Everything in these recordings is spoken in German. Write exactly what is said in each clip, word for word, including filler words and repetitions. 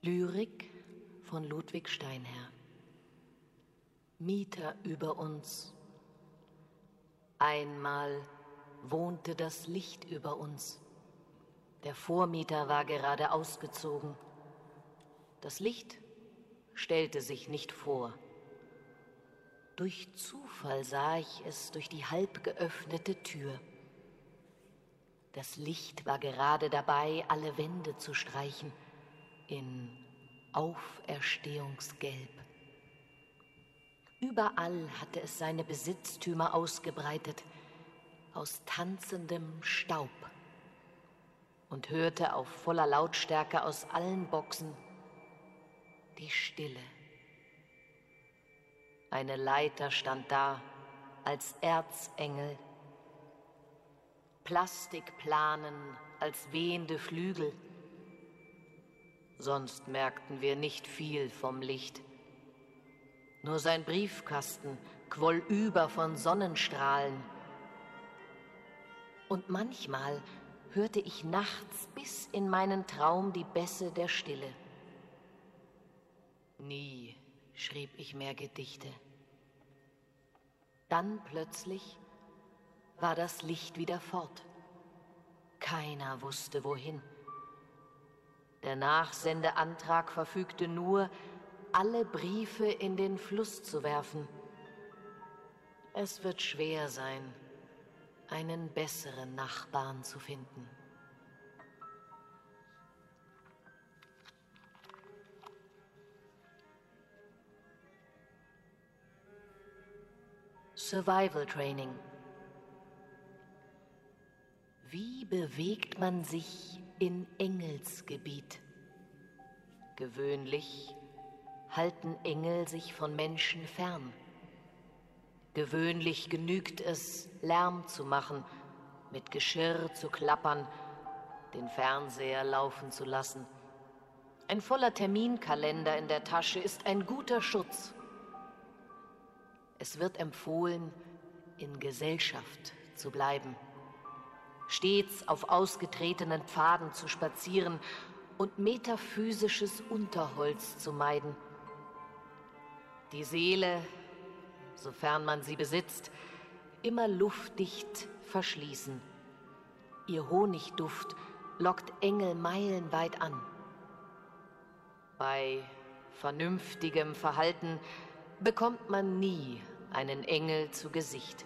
Lyrik von Ludwig Steinherr. Mieter über uns. Einmal wohnte das Licht über uns. Der Vormieter war gerade ausgezogen. Das Licht stellte sich nicht vor. Durch Zufall sah ich es durch die halb geöffnete Tür. Das Licht war gerade dabei, alle Wände zu streichen, in Auferstehungsgelb. Überall hatte es seine Besitztümer ausgebreitet, aus tanzendem Staub, und hörte auf voller Lautstärke aus allen Boxen die Stille. Eine Leiter stand da als Erzengel, Plastikplanen als wehende Flügel. Sonst merkten wir nicht viel vom Licht. Nur sein Briefkasten quoll über von Sonnenstrahlen. Und manchmal hörte ich nachts bis in meinen Traum die Bässe der Stille. Nie schrieb ich mehr Gedichte. Dann plötzlich war das Licht wieder fort. Keiner wusste, wohin. Der Nachsendeantrag verfügte nur, alle Briefe in den Fluss zu werfen. Es wird schwer sein, einen besseren Nachbarn zu finden. Survival Training. Wie bewegt man sich in Engelsgebiet? Gewöhnlich halten Engel sich von Menschen fern. Gewöhnlich genügt es, Lärm zu machen, mit Geschirr zu klappern, den Fernseher laufen zu lassen. Ein voller Terminkalender in der Tasche ist ein guter Schutz. Es wird empfohlen, in Gesellschaft zu bleiben, stets auf ausgetretenen Pfaden zu spazieren und metaphysisches Unterholz zu meiden. Die Seele, sofern man sie besitzt, immer luftdicht verschließen. Ihr Honigduft lockt Engel meilenweit an. Bei vernünftigem Verhalten bekommt man nie einen Engel zu Gesicht.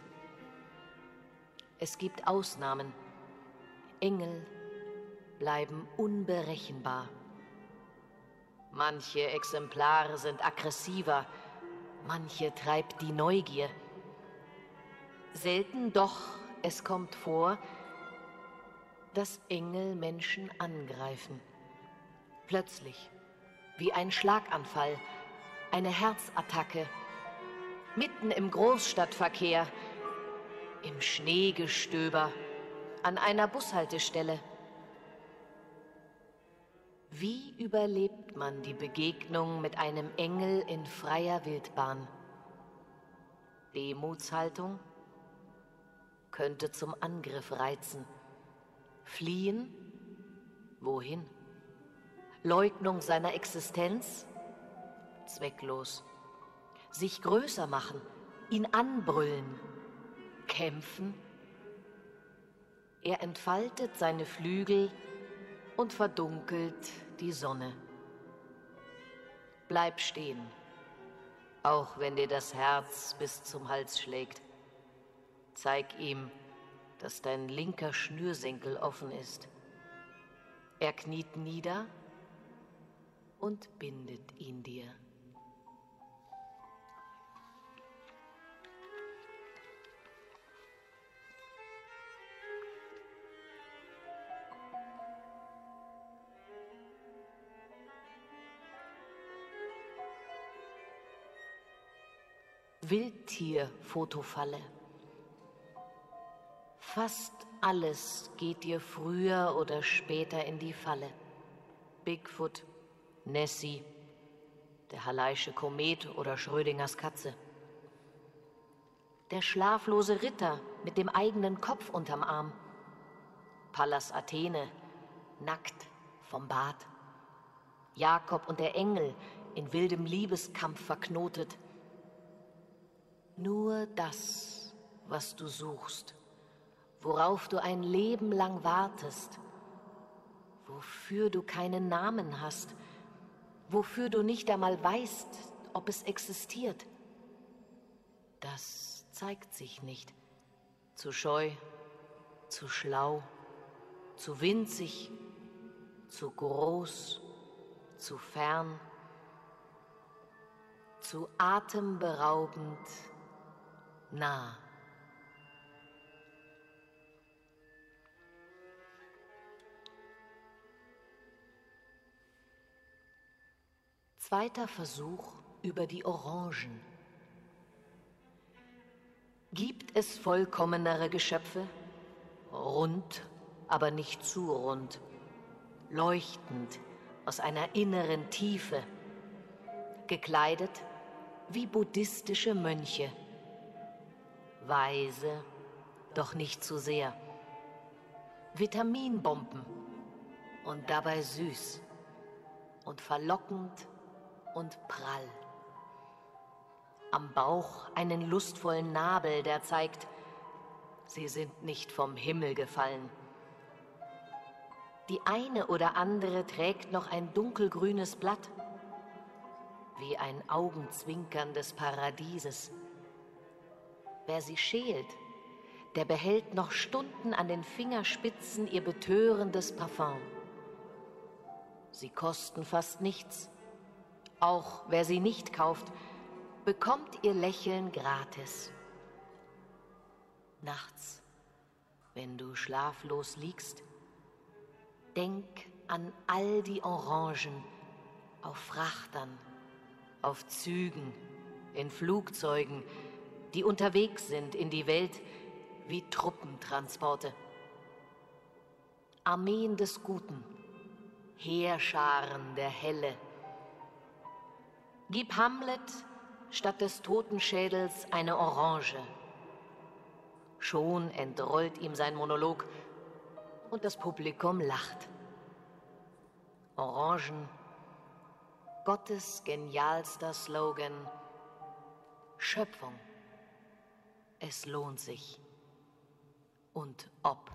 Es gibt Ausnahmen. Engel bleiben unberechenbar. Manche Exemplare sind aggressiver, manche treibt die Neugier. Selten doch, es kommt vor, dass Engel Menschen angreifen. Plötzlich, wie ein Schlaganfall, eine Herzattacke, mitten im Großstadtverkehr, im Schneegestöber, an einer Bushaltestelle. Wie überlebt man die Begegnung mit einem Engel in freier Wildbahn? Demutshaltung könnte zum Angriff reizen. Fliehen? Wohin? Leugnung seiner Existenz? Zwecklos. Sich größer machen, ihn anbrüllen, kämpfen? Er entfaltet seine Flügel und verdunkelt die Sonne. Bleib stehen, auch wenn dir das Herz bis zum Hals schlägt. Zeig ihm, dass dein linker Schnürsenkel offen ist. Er kniet nieder und bindet ihn dir. Wildtier-Fotofalle. Fast alles geht dir früher oder später in die Falle. Bigfoot, Nessie, der Halleische Komet oder Schrödingers Katze. Der schlaflose Ritter mit dem eigenen Kopf unterm Arm. Pallas Athene, nackt vom Bad. Jakob und der Engel in wildem Liebeskampf verknotet. Nur das, was du suchst, worauf du ein Leben lang wartest, wofür du keinen Namen hast, wofür du nicht einmal weißt, ob es existiert, das zeigt sich nicht. Zu scheu, zu schlau, zu winzig, zu groß, zu fern, zu atemberaubend nah. Zweiter Versuch über die Orangen. Gibt es vollkommenere Geschöpfe? Rund, aber nicht zu rund, leuchtend aus einer inneren Tiefe, gekleidet wie buddhistische Mönche, weise, doch nicht zu sehr, Vitaminbomben und dabei süß und verlockend und prall. Am Bauch einen lustvollen Nabel, der zeigt, sie sind nicht vom Himmel gefallen. Die eine oder andere trägt noch ein dunkelgrünes Blatt, wie ein Augenzwinkern des Paradieses. Wer sie schält, der behält noch Stunden an den Fingerspitzen ihr betörendes Parfum. Sie kosten fast nichts. Auch wer sie nicht kauft, bekommt ihr Lächeln gratis. Nachts, wenn du schlaflos liegst, denk an all die Orangen auf Frachtern, auf Zügen, in Flugzeugen, die unterwegs sind in die Welt wie Truppentransporte. Armeen des Guten, Heerscharen der Helle. Gib Hamlet statt des Totenschädels eine Orange. Schon entrollt ihm sein Monolog und das Publikum lacht. Orangen, Gottes genialster Slogan, Schöpfung, es lohnt sich. Und ob.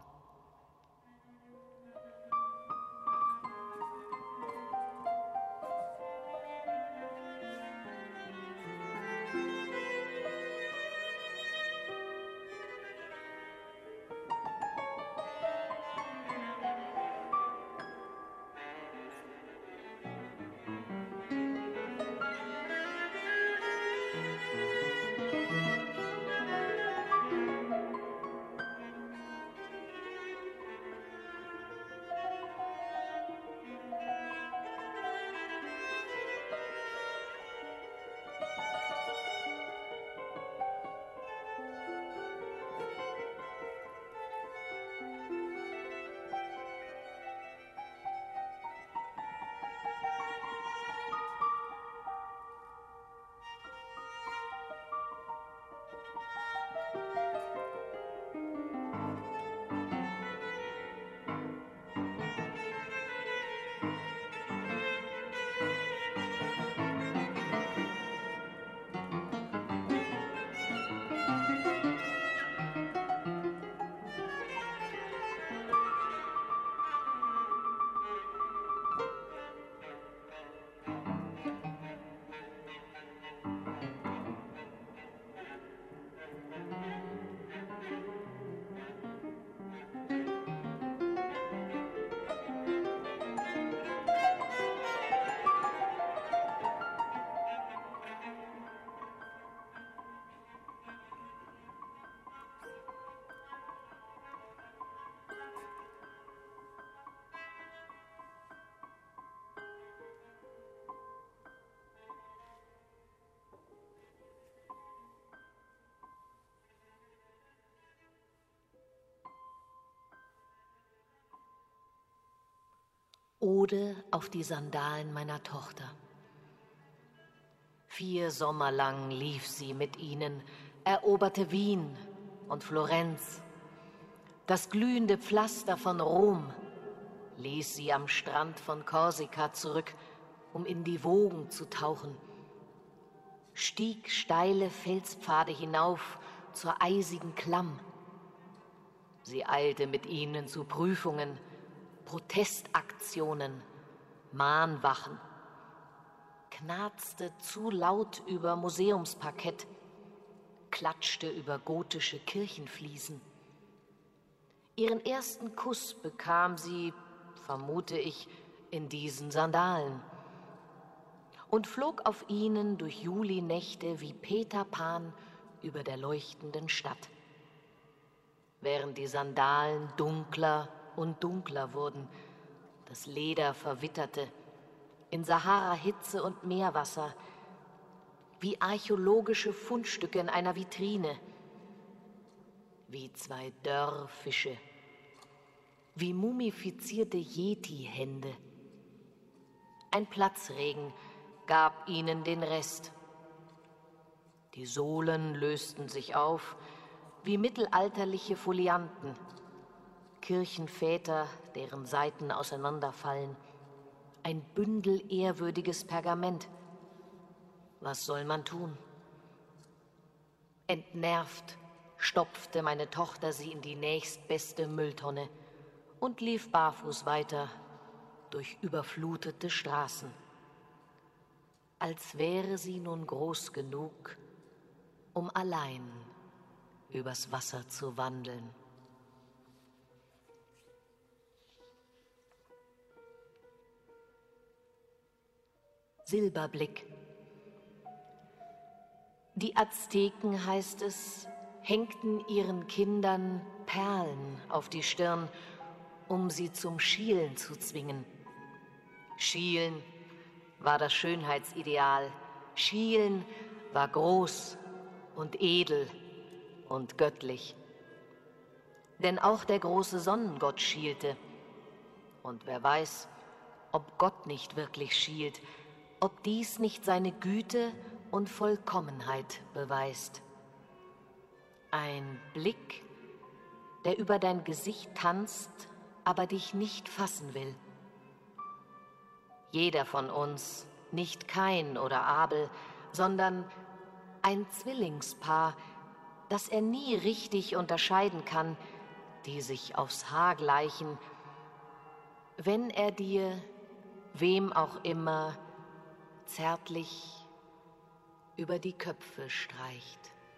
Ode auf die Sandalen meiner Tochter. Vier Sommer lang lief sie mit ihnen, eroberte Wien und Florenz. Das glühende Pflaster von Rom ließ sie am Strand von Korsika zurück um in die Wogen zu tauchen, stieg steile Felspfade hinauf zur eisigen Klamm. Sie eilte mit ihnen zu Prüfungen, Protestaktionen, Mahnwachen, knarzte zu laut über Museumsparkett, klatschte über gotische Kirchenfliesen. Ihren ersten Kuss bekam sie, vermute ich, in diesen Sandalen und flog auf ihnen durch Julinächte wie Peter Pan über der leuchtenden Stadt. Während die Sandalen dunkler und dunkler wurden, das Leder verwitterte, in Sahara-Hitze und Meerwasser, wie archäologische Fundstücke in einer Vitrine, wie zwei Dörrfische, wie mumifizierte Yeti-Hände. Ein Platzregen gab ihnen den Rest. Die Sohlen lösten sich auf wie mittelalterliche Folianten, Kirchenväter, deren Seiten auseinanderfallen, ein Bündel ehrwürdiges Pergament. Was soll man tun? Entnervt stopfte meine Tochter sie in die nächstbeste Mülltonne und lief barfuß weiter durch überflutete Straßen, als wäre sie nun groß genug, um allein übers Wasser zu wandeln. Silberblick. Die Azteken, heißt es, hängten ihren Kindern Perlen auf die Stirn, um sie zum Schielen zu zwingen. Schielen war das Schönheitsideal. Schielen war groß und edel und göttlich. Denn auch der große Sonnengott schielte. Und wer weiß, ob Gott nicht wirklich schielt, ob dies nicht seine Güte und Vollkommenheit beweist. Ein Blick, der über dein Gesicht tanzt, aber dich nicht fassen will. Jeder von uns, nicht Kain oder Abel, sondern ein Zwillingspaar, das er nie richtig unterscheiden kann, die sich aufs Haar gleichen, wenn er dir, wem auch immer, zärtlich über die Köpfe streicht.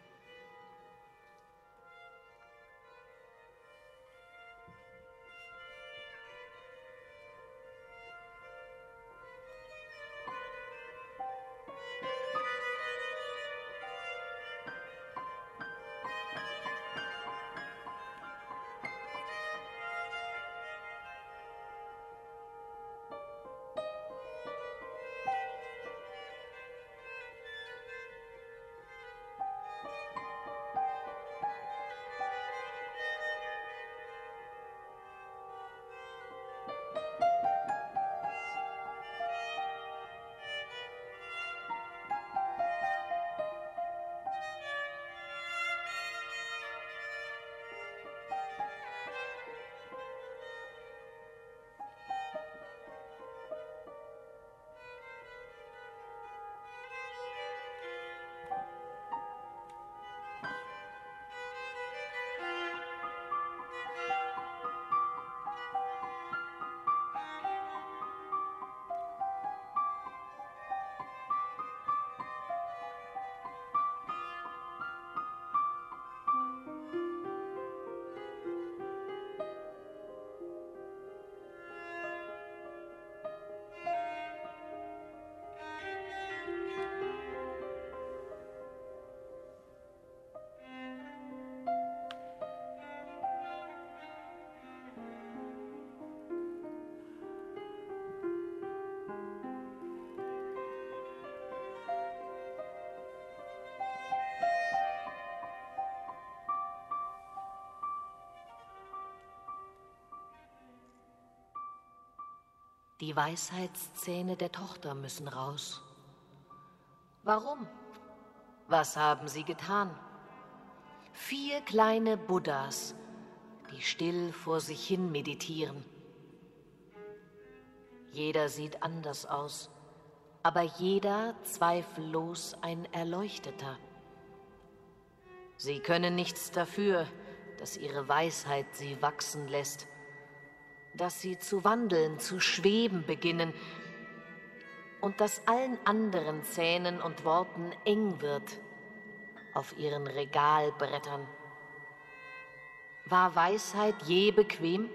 Die Weisheitszähne der Tochter müssen raus. Warum? Was haben sie getan? Vier kleine Buddhas, die still vor sich hin meditieren. Jeder sieht anders aus, aber jeder zweifellos ein Erleuchteter. Sie können nichts dafür, dass ihre Weisheit sie wachsen lässt, dass sie zu wandeln, zu schweben beginnen und dass allen anderen Zähnen und Worten eng wird auf ihren Regalbrettern. War Weisheit je bequem?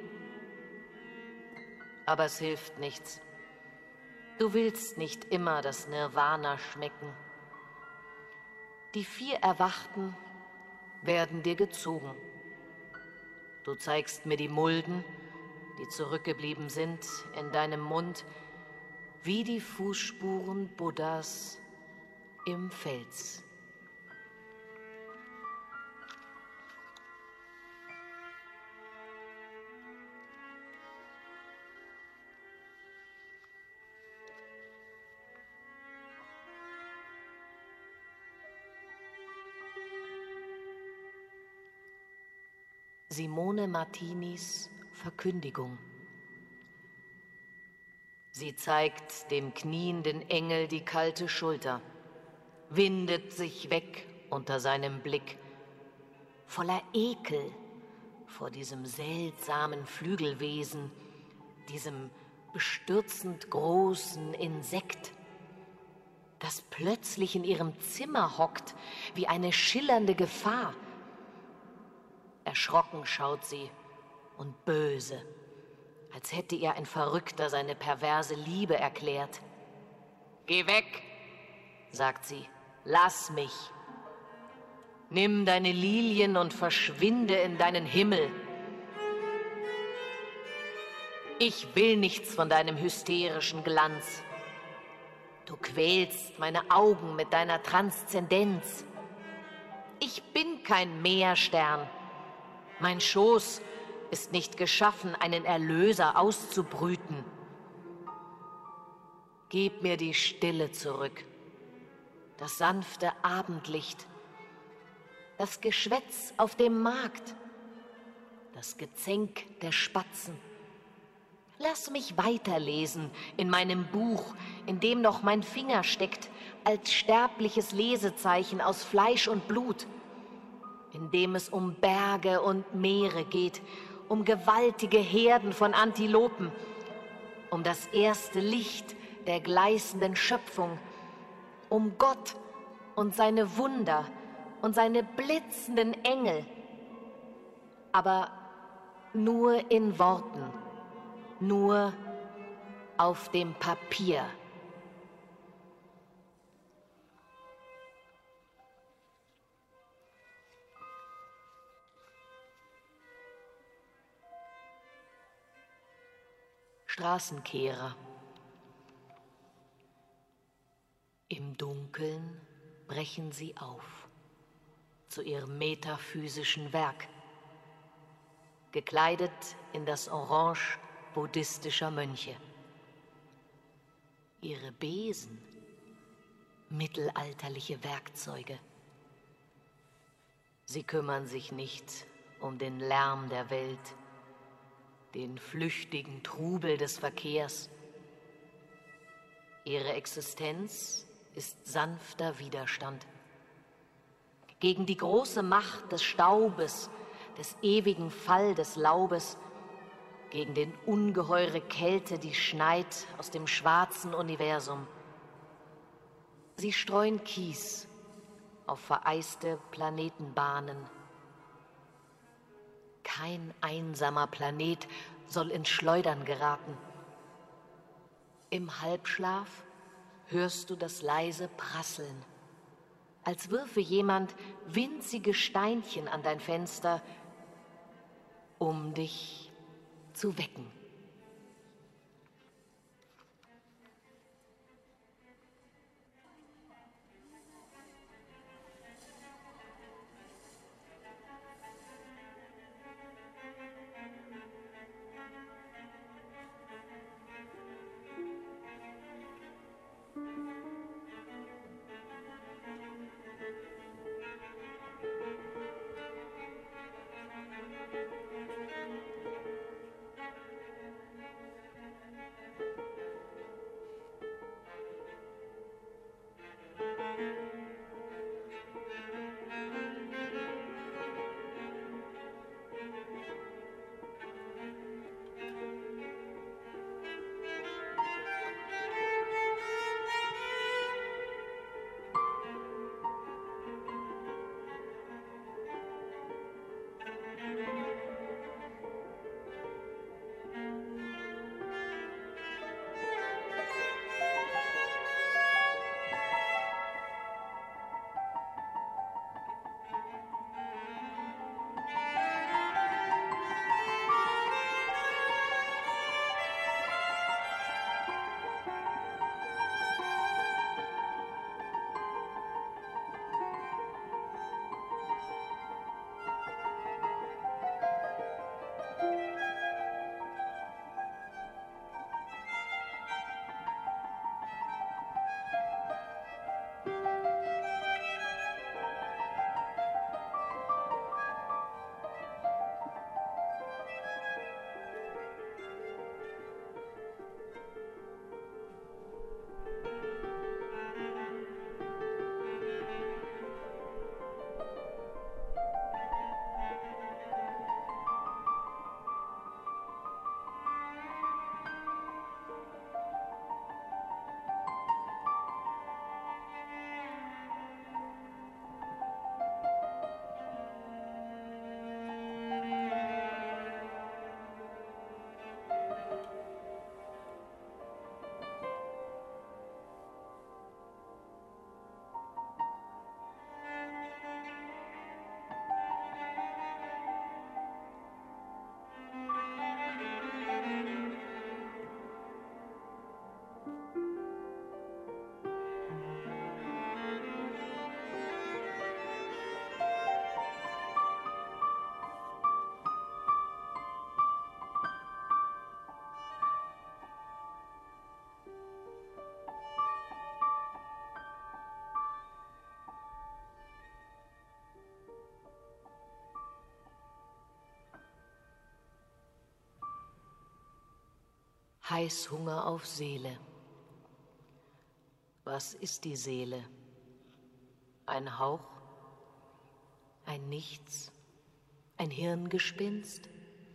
Aber es hilft nichts. Du willst nicht immer das Nirvana schmecken. Die vier Erwachten werden dir gezogen. Du zeigst mir die Mulden, die zurückgeblieben sind, in deinem Mund, wie die Fußspuren Buddhas im Fels. Simone Martinis Verkündigung. Sie zeigt dem knienden Engel die kalte Schulter, windet sich weg unter seinem Blick, voller Ekel vor diesem seltsamen Flügelwesen, diesem bestürzend großen Insekt, das plötzlich in ihrem Zimmer hockt wie eine schillernde Gefahr. Erschrocken schaut sie und böse, als hätte ihr ein Verrückter seine perverse Liebe erklärt. »Geh weg«, sagt sie, »lass mich. Nimm deine Lilien und verschwinde in deinen Himmel. Ich will nichts von deinem hysterischen Glanz. Du quälst meine Augen mit deiner Transzendenz. Ich bin kein Meerstern. Mein Schoß ist nicht geschaffen, einen Erlöser auszubrüten. Gib mir die Stille zurück, das sanfte Abendlicht, das Geschwätz auf dem Markt, das Gezänk der Spatzen. Lass mich weiterlesen in meinem Buch, in dem noch mein Finger steckt, als sterbliches Lesezeichen aus Fleisch und Blut, in dem es um Berge und Meere geht, um gewaltige Herden von Antilopen, um das erste Licht der gleißenden Schöpfung, um Gott und seine Wunder und seine blitzenden Engel, aber nur in Worten, nur auf dem Papier. Straßenkehrer. Im Dunkeln brechen sie auf zu ihrem metaphysischen Werk, gekleidet in das Orange buddhistischer Mönche. Ihre Besen, mittelalterliche Werkzeuge. Sie kümmern sich nicht um den Lärm der Welt, den flüchtigen Trubel des Verkehrs. Ihre Existenz ist sanfter Widerstand gegen die große Macht des Staubes, des ewigen Fall des Laubes, gegen den ungeheure Kälte, die schneit aus dem schwarzen Universum. Sie streuen Kies auf vereiste Planetenbahnen. Kein einsamer Planet soll ins Schleudern geraten. Im Halbschlaf hörst du das leise Prasseln, als würfe jemand winzige Steinchen an dein Fenster, um dich zu wecken. Heißhunger auf Seele. Was ist die Seele? Ein Hauch? Ein Nichts? Ein Hirngespinst?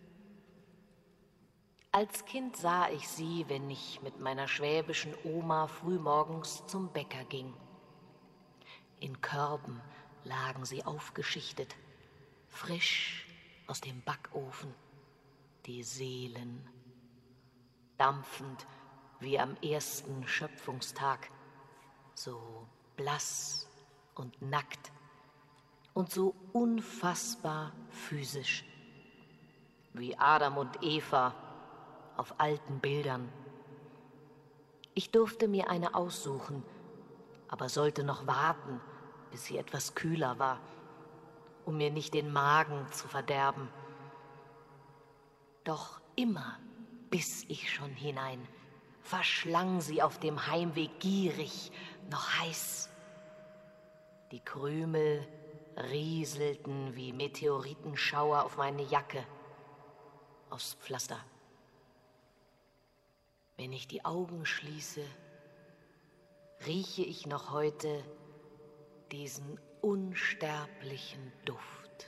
Als Kind sah ich sie, wenn ich mit meiner schwäbischen Oma frühmorgens zum Bäcker ging. In Körben lagen sie aufgeschichtet, frisch aus dem Backofen, die Seelen, dampfend wie am ersten Schöpfungstag, so blass und nackt und so unfassbar physisch, wie Adam und Eva auf alten Bildern. Ich durfte mir eine aussuchen, aber sollte noch warten, bis sie etwas kühler war, um mir nicht den Magen zu verderben. Doch immer biss ich schon hinein, verschlang sie auf dem Heimweg gierig, noch heiß. Die Krümel rieselten wie Meteoritenschauer auf meine Jacke aus Pflaster. Wenn ich die Augen schließe, rieche ich noch heute diesen unsterblichen Duft.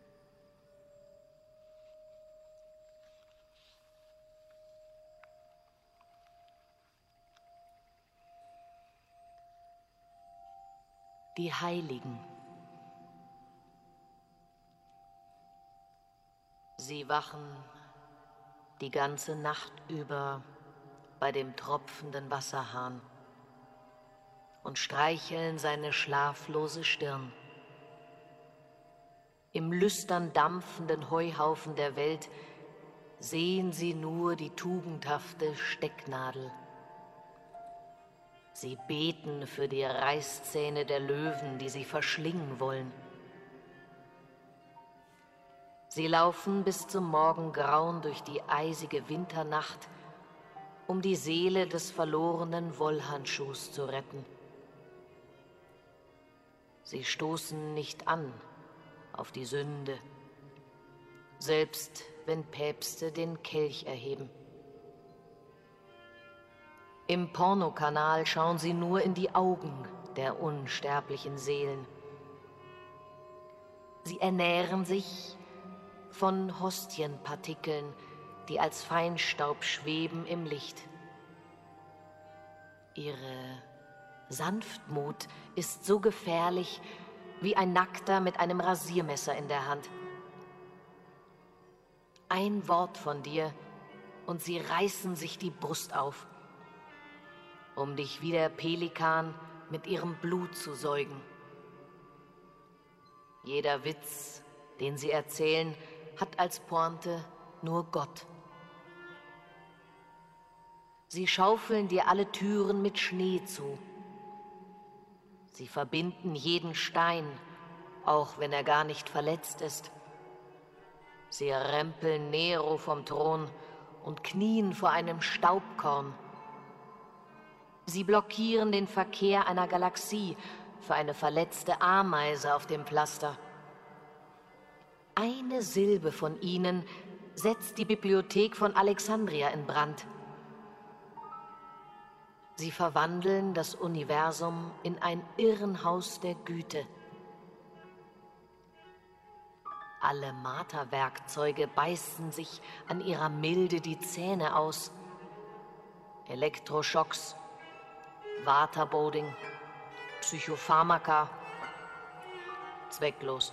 Die Heiligen. Sie wachen die ganze Nacht über bei dem tropfenden Wasserhahn und streicheln seine schlaflose Stirn. Im lüstern dampfenden Heuhaufen der Welt sehen sie nur die tugendhafte Stecknadel. Sie beten für die Reißzähne der Löwen, die sie verschlingen wollen. Sie laufen bis zum Morgengrauen durch die eisige Winternacht, um die Seele des verlorenen Wollhandschuhs zu retten. Sie stoßen nicht an auf die Sünde, selbst wenn Päpste den Kelch erheben. Im Pornokanal schauen sie nur in die Augen der unsterblichen Seelen. Sie ernähren sich von Hostienpartikeln, die als Feinstaub schweben im Licht. Ihre Sanftmut ist so gefährlich wie ein Nackter mit einem Rasiermesser in der Hand. Ein Wort von dir und sie reißen sich die Brust auf, um dich wie der Pelikan mit ihrem Blut zu säugen. Jeder Witz, den sie erzählen, hat als Pointe nur Gott. Sie schaufeln dir alle Türen mit Schnee zu. Sie verbinden jeden Stein, auch wenn er gar nicht verletzt ist. Sie rempeln Nero vom Thron und knien vor einem Staubkorn. Sie blockieren den Verkehr einer Galaxie für eine verletzte Ameise auf dem Pflaster. Eine Silbe von ihnen setzt die Bibliothek von Alexandria in Brand. Sie verwandeln das Universum in ein Irrenhaus der Güte. Alle Marterwerkzeuge beißen sich an ihrer Milde die Zähne aus. Elektroschocks, Waterboarding, Psychopharmaka, zwecklos.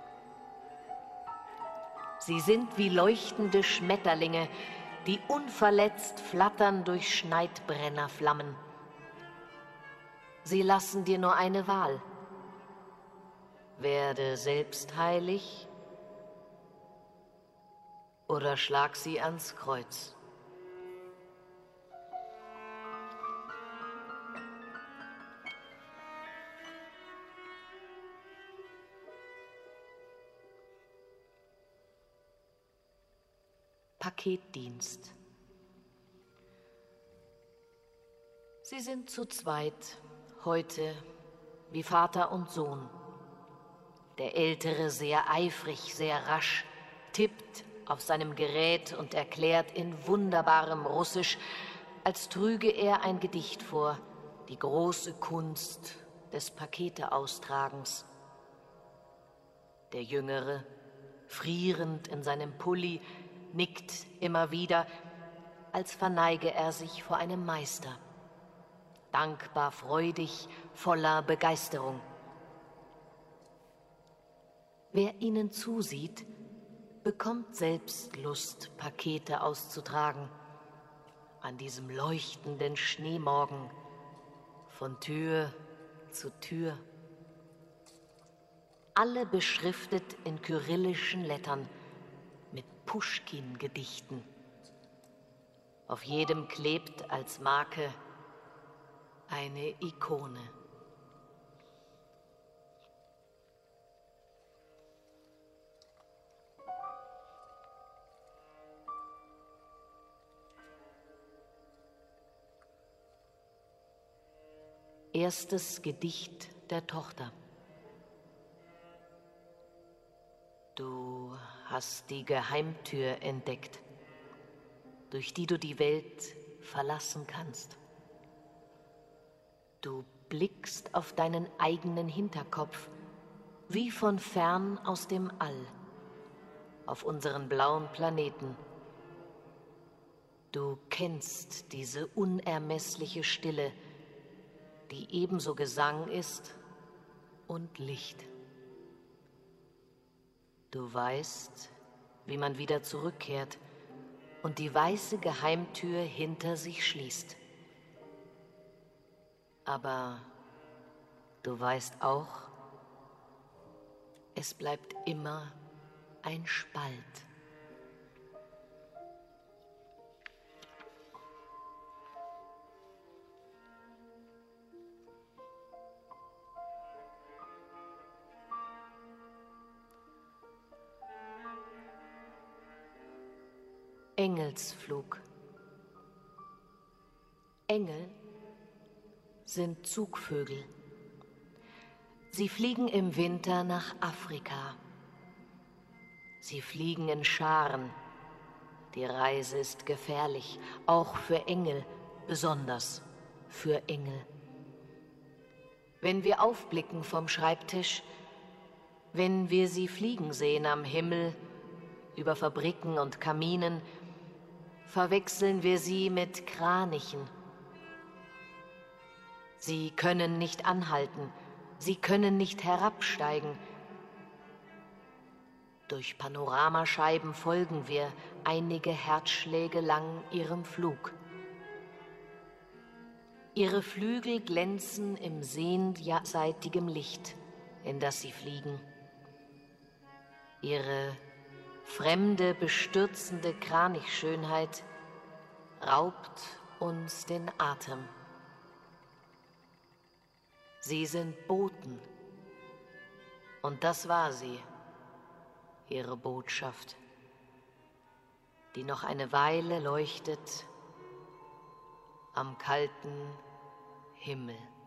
Sie sind wie leuchtende Schmetterlinge, die unverletzt flattern durch Schneidbrennerflammen. Sie lassen dir nur eine Wahl. Werde selbst heilig oder schlag sie ans Kreuz. Paketdienst. Sie sind zu zweit, heute wie Vater und Sohn. Der Ältere sehr eifrig, sehr rasch, tippt auf seinem Gerät und erklärt in wunderbarem Russisch, als trüge er ein Gedicht vor, die große Kunst des Paketeaustragens. Der Jüngere, frierend in seinem Pulli, nickt immer wieder, als verneige er sich vor einem Meister. Dankbar, freudig, voller Begeisterung. Wer ihnen zusieht, bekommt selbst Lust, Pakete auszutragen. An diesem leuchtenden Schneemorgen, von Tür zu Tür. Alle beschriftet in kyrillischen Lettern mit Puschkin-Gedichten. Auf jedem klebt als Marke eine Ikone. Erstes Gedicht der Tochter. Du hast die Geheimtür entdeckt, durch die du die Welt verlassen kannst. Du blickst auf deinen eigenen Hinterkopf, wie von fern aus dem All, auf unseren blauen Planeten. Du kennst diese unermessliche Stille, die ebenso Gesang ist und Licht. Du weißt, wie man wieder zurückkehrt und die weiße Geheimtür hinter sich schließt. Aber du weißt auch, es bleibt immer ein Spalt. Engelsflug. Engel sind Zugvögel. Sie fliegen im Winter nach Afrika. Sie fliegen in Scharen. Die Reise ist gefährlich, auch für Engel, besonders für Engel. Wenn wir aufblicken vom Schreibtisch, wenn wir sie fliegen sehen am Himmel, über Fabriken und Kaminen, verwechseln wir sie mit Kranichen. Sie können nicht anhalten, sie können nicht herabsteigen. Durch Panoramascheiben folgen wir einige Herzschläge lang ihrem Flug. Ihre Flügel glänzen im sehnseitigem Licht, in das sie fliegen. Ihre fremde, bestürzende Kranichschönheit raubt uns den Atem. Sie sind Boten. Und das war sie, ihre Botschaft, die noch eine Weile leuchtet am kalten Himmel.